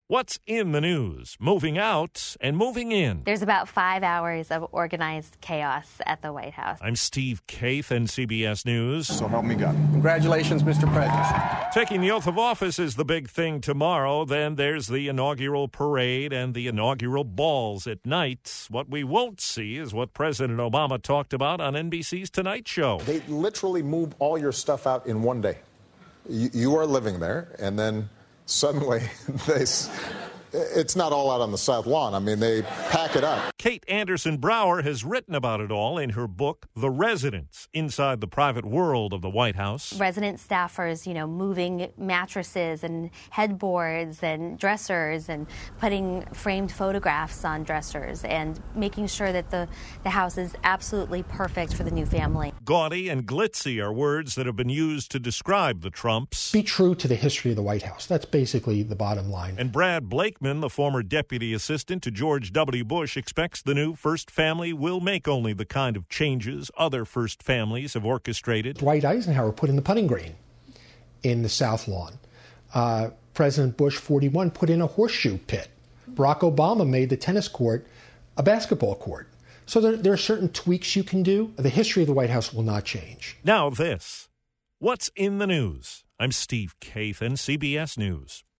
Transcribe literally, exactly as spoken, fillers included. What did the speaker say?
What's in the news? Moving out and moving in. There's about five hours of organized chaos at the White House. I'm Steve Kaith, N C B S News. So help me God. Congratulations, Mister President. Taking the oath of office is the big thing tomorrow. Then there's the inaugural parade and the inaugural balls at night. What we won't see is what President Obama talked about on N B C's Tonight Show. They literally move all your stuff out in one day. You, you are living there, and then suddenly they... It's not all out on the South Lawn. I mean, they pack it up. Kate Anderson Brower has written about it all in her book, The Residence, Inside the Private World of the White House. Resident staffers, you know, moving mattresses and headboards and dressers and putting framed photographs on dressers and making sure that the, the house is absolutely perfect for the new family. Gaudy and glitzy are words that have been used to describe the Trumps. Be true to the history of the White House. That's basically the bottom line. And Brad Blakeman, the former deputy assistant to George W. Bush, expects the new first family will make only the kind of changes other first families have orchestrated. Dwight Eisenhower put in the putting green in the South Lawn. Uh, President Bush, forty-one, put in a horseshoe pit. Barack Obama made the tennis court a basketball court. So there, there are certain tweaks you can do. The history of the White House will not change. Now this. What's in the news? I'm Steve Kaith, N C B S News.